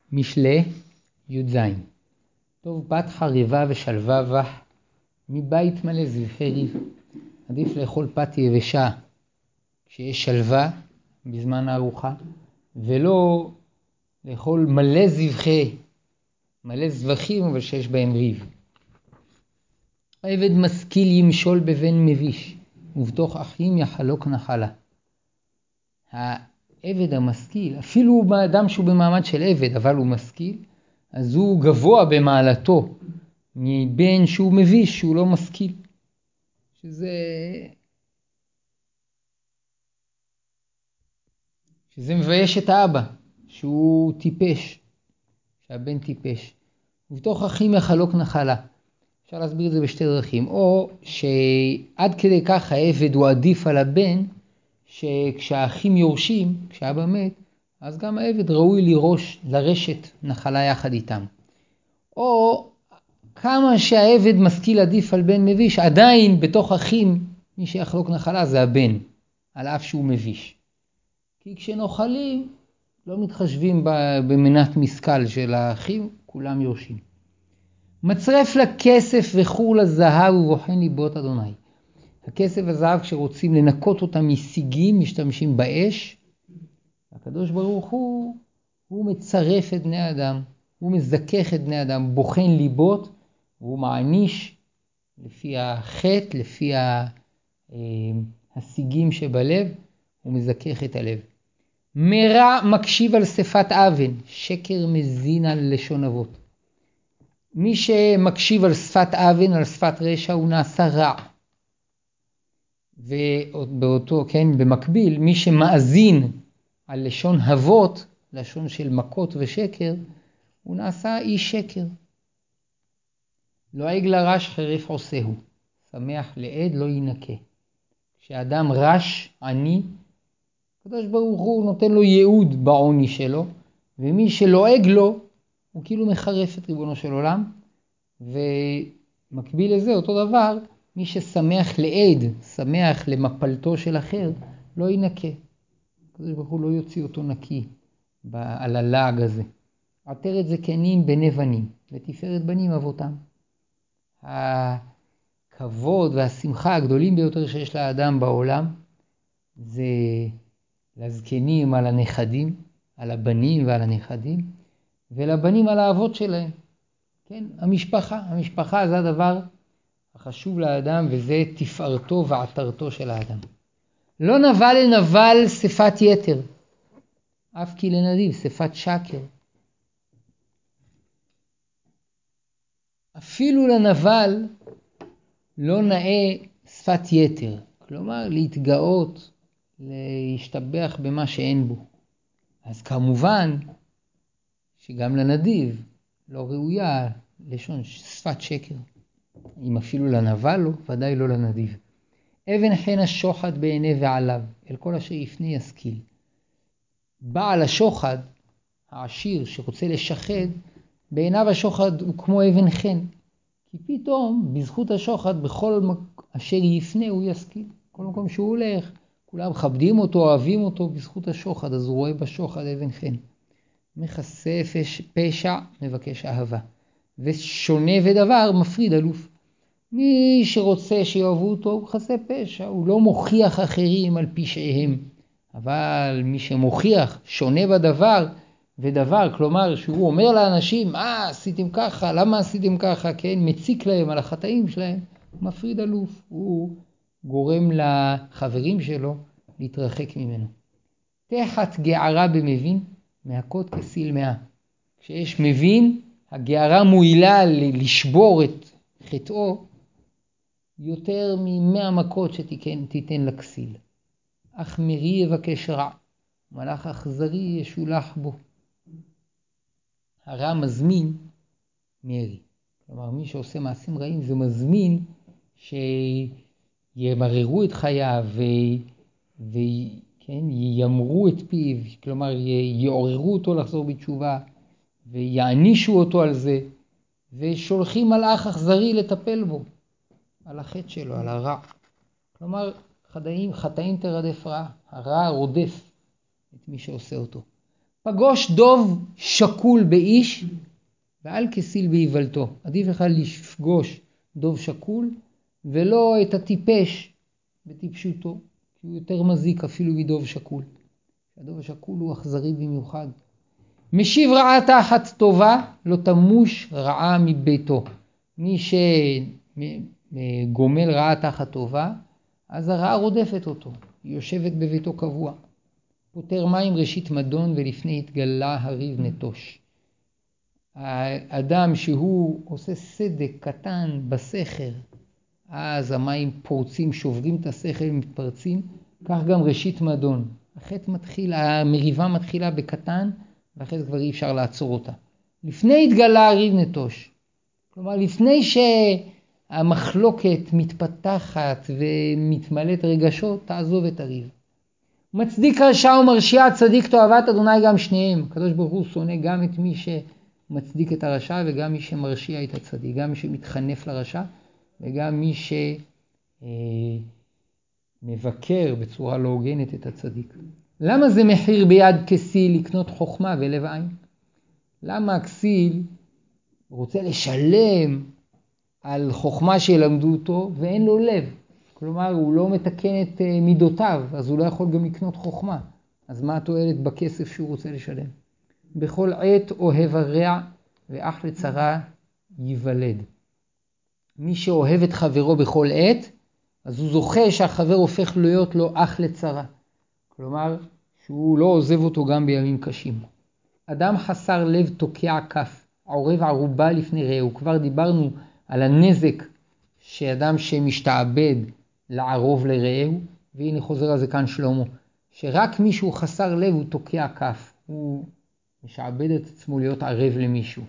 משלי י"ז. טוב בת חריבה ושלווה וח, מבית מלא זבחי ריב. עדיף לאכול פת יבשה כשיש שלווה בזמן הארוחה, ולא לאכול מלא זבחים אבל שיש בהם ריב. העבד משכיל ימשול בבן מביש, ובתוך אחים יחלוק נחלה. העבד המשכיל, אפילו באדם שהוא במעמד של עבד אבל הוא משכיל, אז הוא גבוה במעלתו מבן שהוא מביש, שהוא לא משכיל. שזה מבייש את האבא, שהוא טיפש, שהבן טיפש. ובתוך אחים יחלוק נחלה. אפשר להסביר את זה בשתי דרכים. או שעד כדי כך העבד הוא עדיף על הבן, שכשהאחים יורשים, כשאבא מת, אז גם העבד ראוי לרשת נחלה יחד איתם. או כמה שהעבד משכיל עדיף על בן מביש, עדיין בתוך אחים מי שיחלוק נחלה זה הבן, על אף שהוא מביש. כי כשנוחלים לא מתחשבים במנת משכל של האחים, כולם יורשים. מצרף לכסף וחור לזהב ובוחן ליבות אדוני. הכסף והזהב כשרוצים לנקות אותם משיגים משתמשים באש. הקדוש ברוך הוא מצרף את בני אדם, הוא מזכך את בני אדם, בוחן ליבות, והוא מעניש לפי החטא, לפי השיגים שבלב, הוא מזכך את הלב. מרע מקשיב על שפת אבן, שקר מזין על לשון אבות. מי שמקשיב על שפת אבן, על שפת רשע, הוא נעשה רע. ובאותו, כן, במקביל, מי שמאזין על לשון אבות, לשון של מכות ושקר, הוא נעשה איש שקר. לועג לרש חרף עושהו, שמח לעד לא ינקה. כשאדם רש, עני, הקדוש ברוך הוא נותן לו ייעוד בעוני שלו, ומי שלועג לו, הוא כאילו מחרף את ריבונו של עולם. ומקביל לזה אותו דבר, מי ששמח לעד, שמח למפלתו של אחר, לא ינקה. הקדוש ברוך הוא לא יוציא אותו נקי על הלעג הזה. עטרת זקנים בני בנים, ותפארת בנים אבותם. הכבוד והשמחה הגדולים ביותר שיש לאדם בעולם, זה לזקנים על הנכדים, על הבנים ועל הנכדים, ולבנים על האבות שלהם. כן, המשפחה זה הדבר החשוב לאדם, וזה תפארתו ועטרתו של האדם. לא נבל לנבל שפת יתר, אף כי לנדיב שפת שקר. אפילו לנבל לא נאה שפת יתר, כלומר להתגאות, להשתבח במה שאין בו. אז כמובן שגם לנדיב לא ראויה לשון שפת שקר. אם אפילו לנבל לא, ודאי לא לנדיב. אבן חן השוחד בעיני ועליו, אל כל אשר יפנה ישכיל. בעל השוחד, העשיר שרוצה לשחד, בעיניו השוחד הוא כמו אבן חן. כי פתאום בזכות השוחד בכל אשר יפנה הוא ישכיל. כל מקום שהוא הולך, כולם מכבדים אותו, אוהבים אותו בזכות השוחד, אז הוא רואה בשוחד אבן חן. מכסה פשע מבקש אהבה, ושונה ודבר מפריד אלוף. מי שרוצה שיאהבו אותו הוא מכסה פשע, הוא לא מוכיח אחרים על פשעיהם. אבל מי שמוכיח שונה בדבר ודבר, כלומר שהוא אומר לאנשים, עשיתם ככה, למה עשיתם ככה, כן, מציק להם על החטאים שלהם, מפריד אלוף, הוא גורם לחברים שלו להתרחק ממנו. תחת גערה במבין, מהכות כסיל מאה. כשיש מבין, הגערה מועילה לשבור את חטאו יותר מ100 מכות שתיתן לכסיל. אך מרי יבקש רע, מלאך אכזרי ישולח בו. הרע מזמין מרי. כלומר, מי שעושה מעשים רעים זה מזמין שימררו את חייו וימרו את פיו, כלומר יעוררו אותו לחזור בתשובה ויענישו אותו על זה, ושולחים מלאך אכזרי לטפל בו, על החטא שלו, על הרע. כלומר, חטאים תרדף רע, הרע רודף את מי שעושה אותו. פגוש דוב שקול באיש, ועל כסיל בהיוולתו. עדיף לך לפגוש דוב שקול, ולא את הטיפש בטיפשותו, כי הוא יותר מזיק אפילו מדוב שקול. הדוב השקול הוא אכזרי במיוחד. משיב רעה תחת טובה, לא תמוש רעה מביתו. מי שגומל רעה תחת טובה, אז הרעה רודפת אותו, היא יושבת בביתו קבוע. פותר מים ראשית מדון, ולפני התגלה הריב נטוש. האדם שהוא עושה סדק קטן בסכר, אז המים פורצים, שוברים את השכל, מתפרצים, כך גם ראשית מדון. המריבה מתחילה בקטן, ואחרי זה כבר אי אפשר לעצור אותה. לפני התגלה הריב נטוש. כלומר, לפני שהמחלוקת מתפתחת ומתמלאת רגשות, תעזוב את הריב. מצדיק רשע ומרשיע צדיק תועבת אדוני גם שניהם. הקדוש ברוך הוא שונא גם את מי שמצדיק את הרשע וגם מי שמרשיע את הצדיק, גם מי שמתחנף לרשע וגם מי שמבקר בצורה לא הוגנת את הצדיק. למה זה מחיר ביד כסיל לקנות חוכמה ולב עין? למה הכסיל רוצה לשלם על חוכמה שילמדו אותו ואין לו לב? כלומר, הוא לא מתקן את מידותיו, אז הוא לא יכול גם לקנות חוכמה. אז מה התועלת בכסף שהוא רוצה לשלם? בכל עת אוהב הרע ואח לצרה ייוולד. מי שאוהב את חברו בכל עת, אז הוא זוכה שהחבר הופך להיות לו אח לצרה. כלומר, שהוא לא עוזב אותו גם בימים קשים. אדם חסר לב תוקע כף, עורב ערובה לפני רעהו. כבר דיברנו על הנזק שאדם שמשתעבד לערוב לרעהו, והנה חוזר על זה כאן שלמה, שרק מישהו חסר לב הוא תוקע כף, הוא משעבד את עצמו להיות ערב למישהו.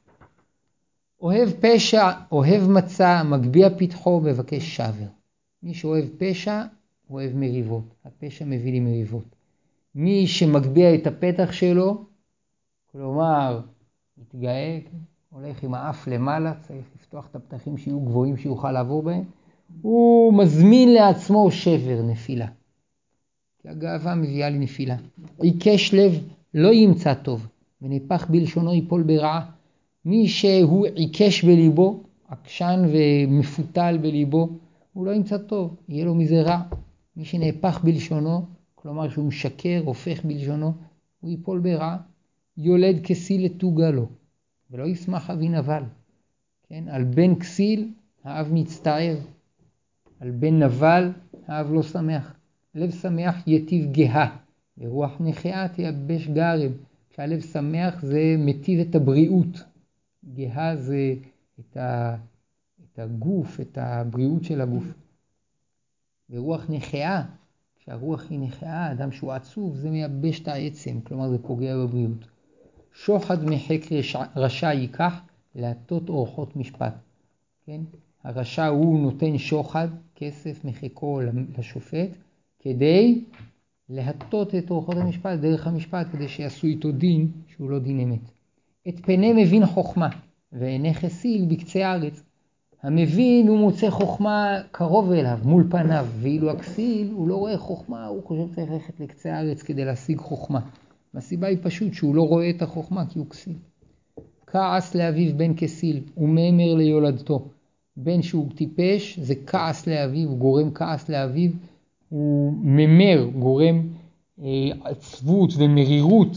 אוהב פשע, אוהב מצה, מגביע פתחו, מבקש שבר. מי שאוהב פשע, אוהב מריבות. הפשע מביא לי מריבות. מי שמגביע את הפתח שלו, כלומר, מתגאה, הולך עם האף למעלה, צריך לפתוח את הפתחים שיהיו גבוהים שיוכל לעבור בהם, הוא מזמין לעצמו שבר, נפילה. כי הגאווה מביאה לי נפילה. עיקש לב לא ימצא טוב, ונפח בלשונו ייפול ברעה. מי שהוא עיקש בליבו, עקשן ומפותל בליבו, הוא לא ימצא טוב, יהיה לו מזה רע. מי שנהפך בלשונו, כלומר שהוא משקר, הופך בלשונו, הוא ייפול ברעה. יולד כסיל לתוגה לו, ולא ישמח אבי נבל. כן? על בן כסיל האב מצטער, על בן נבל האב לא שמח. לב שמח יטיב גאה, ורוח נחיה תייבש גרם. כשהלב שמח זה מטיב את הבריאות. גאה זה את הגוף, את הבריאות של הגוף. ורוח נחיה, כשהרוח היא נחיה, אדם שהוא עצוב, זה מייבש את העצם, כלומר זה פוגע בבריאות. שוחד מחק רשע ייקח, להטות אורחות משפט. כן? הרשע הוא נותן שוחד, כסף מחקו לשופט, כדי להטות את אורחות המשפט, דרך המשפט, כדי שיעשו איתו דין שהוא לא דין אמת. את פני מבין חוכמה, ועיני חסיל בקצה הארץ. המבין הוא מוצא חוכמה קרוב אליו, מול פניו, ואילו הכסיל הוא לא רואה חוכמה, הוא חושב צריך ללכת לקצה הארץ כדי להשיג חוכמה. והסיבה היא פשוט שהוא לא רואה את החוכמה כי הוא כסיל. כעס לאביו בן כסיל ומאמר ליולדתו. בן שהוא טיפש זה כעס לאביו, הוא גורם כעס לאביו, הוא ממר, גורם עצבות ומרירות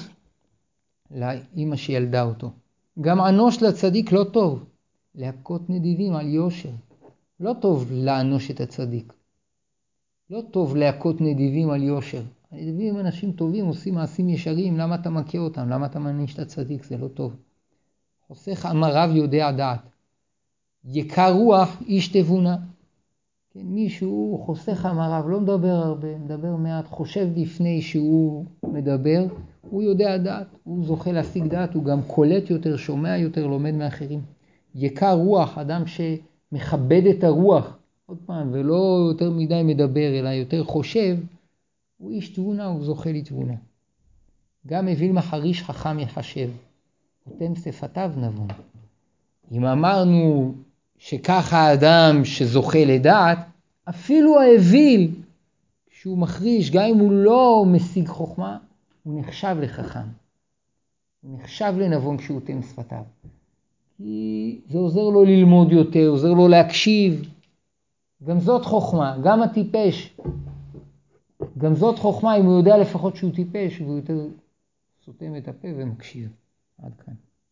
לאמא שילדה אותו. גם ענוש לצדיק לא טוב, להכות נדיבים על יושר. לא טוב לענוש את הצדיק. לא טוב להכות נדיבים על יושר. הנדיבים הם אנשים טובים, עושים מעשים ישרים, למה אתה מכה אותם? למה אתה מעניש את הצדיק? זה לא טוב. חוסך אמריו יודע דעת. יקר רוח איש תבונה. כן, מישהו חוסך אמריו, לא מדבר הרבה, מדבר מעט, חושב לפני שהוא מדבר, הוא יודע דעת, הוא זוכה להשיג דעת, הוא גם קולט יותר, שומע יותר, לומד מאחרים. יקר רוח, אדם שמכבד את הרוח, עוד פעם, ולא יותר מדי מדבר, אלא יותר חושב, הוא איש תבונה, הוא זוכה לתבונה. גם אוויל מחריש חכם יחשב, אוטם שפתיו נבון. אם אמרנו שככה האדם שזוכה לדעת, אפילו האוויל, כשהוא מחריש, גם אם הוא לא משיג חוכמה, הוא נחשב לחכם. הוא נחשב לנבון כשהוא אוטם שפתיו. כי זה עוזר לו ללמוד יותר, עוזר לו להקשיב. גם זאת חוכמה, גם הטיפש. גם זאת חוכמה אם הוא יודע לפחות שהוא טיפש, והוא יותר סותם את הפה ומקשיב. עד כאן.